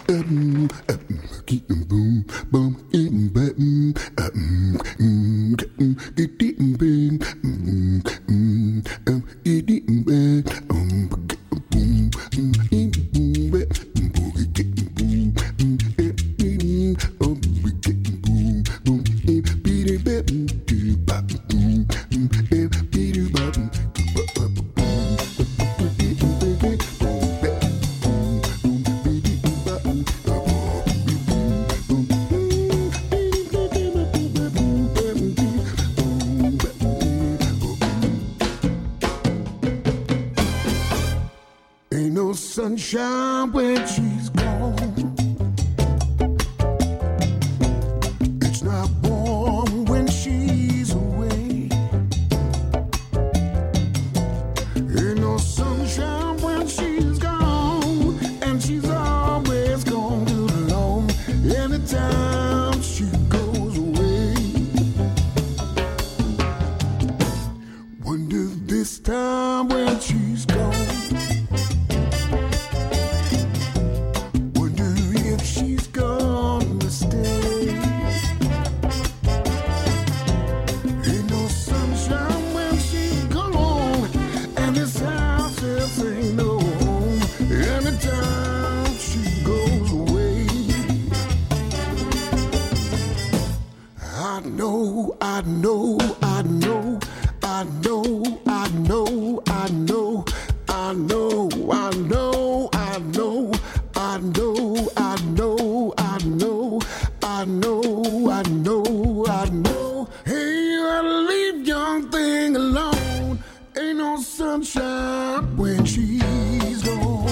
Sunshine when she's gone. It's not warm when she's away. Ain't no sunshine when she's gone, and she's always gone too long. Anytime she goes away, wonder this time when she's gone. Sunshine when she's gone.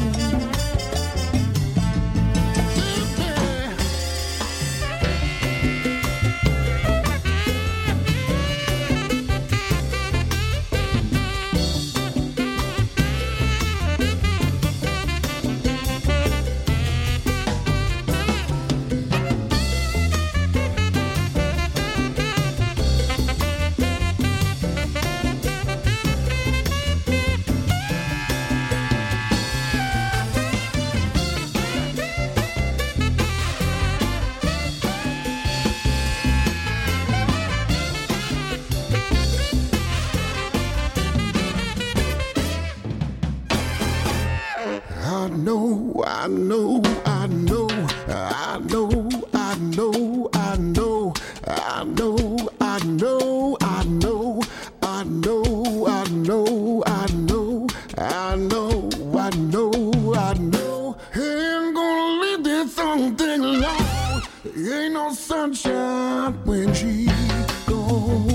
Ain't gonna leave this something alone. Ain't no sunshine when she's gone.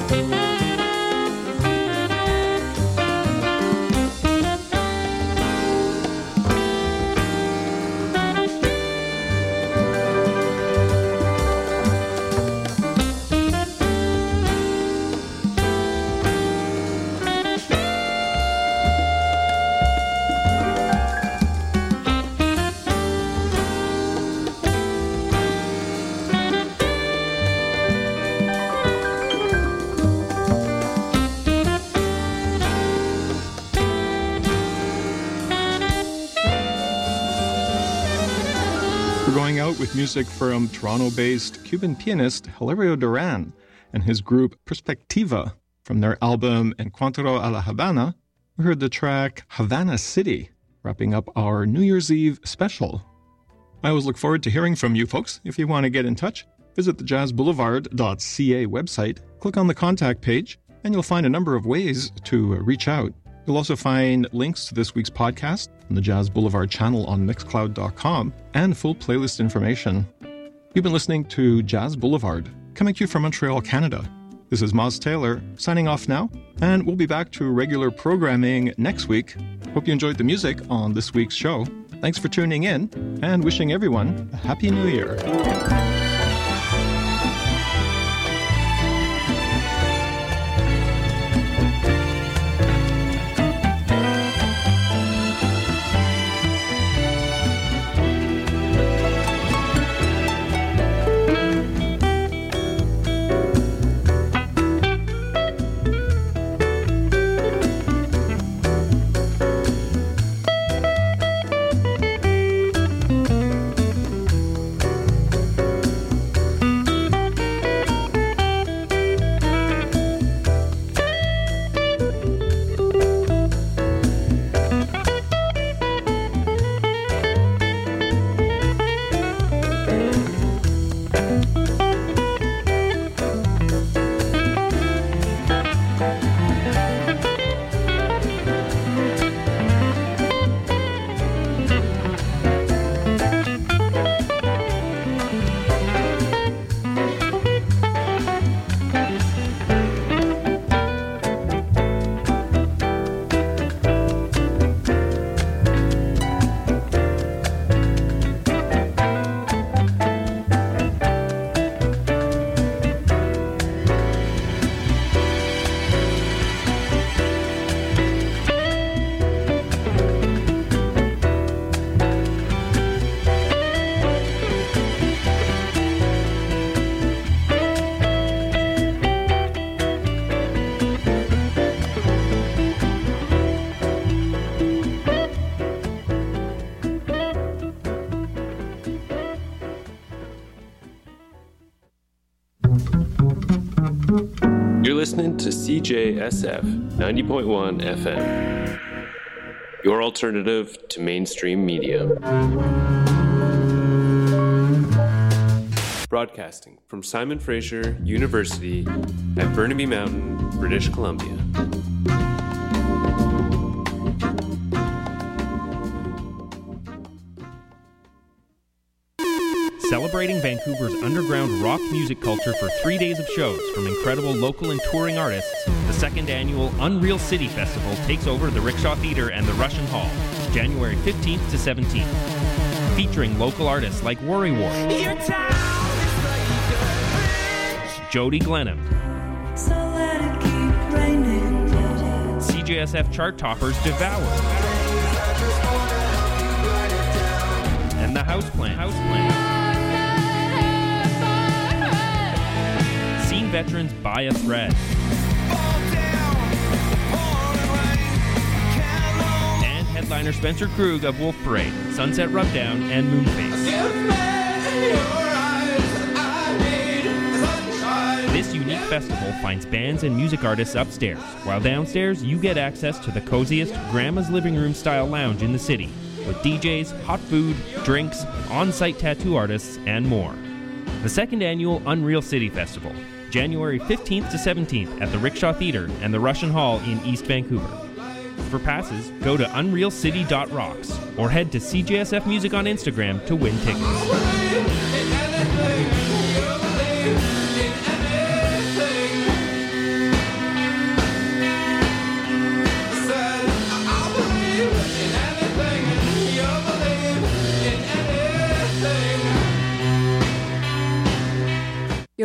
Going out with music from Toronto-based Cuban pianist Hilario Duran and his group Perspectiva. From their album Encuentro a la Habana, we heard the track Havana City, wrapping up our New Year's Eve special. I always look forward to hearing from you folks. If you want to get in touch, visit the jazzboulevard.ca website, click on the contact page, and you'll find a number of ways to reach out. You'll also find links to this week's podcast on the Jazz Boulevard channel on Mixcloud.com and full playlist information. You've been listening to Jazz Boulevard, coming to you from Montreal, Canada. This is Moz Taylor, signing off now, and we'll be back to regular programming next week. Hope you enjoyed the music on this week's show. Thanks for tuning in, and wishing everyone a Happy New Year. You're listening to CJSF 90.1 FM, your alternative to mainstream media. Broadcasting from Simon Fraser University at Burnaby Mountain, British Columbia. Celebrating Vancouver's underground rock music culture for 3 days of shows from incredible local and touring artists, the second annual Unreal City Festival takes over the Rickshaw Theatre and the Russian Hall, January 15th to 17th. Featuring local artists like Worry War, Jody Glenham, CJSF chart toppers Devour, and the Houseplant. Scene veterans Buy a Thread, and headliner Spencer Krug of Wolf Parade, Sunset Rubdown, and Moonface. This unique festival finds bands and music artists upstairs, while downstairs you get access to the coziest grandma's living room style lounge in the city, with DJs, hot food, drinks, on-site tattoo artists, and more. The second annual Unreal City Festival, January 15th to 17th at the Rickshaw Theatre and the Russian Hall in East Vancouver. For passes, go to unrealcity.rocks or head to CJSF Music on Instagram to win tickets.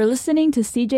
listening to CJ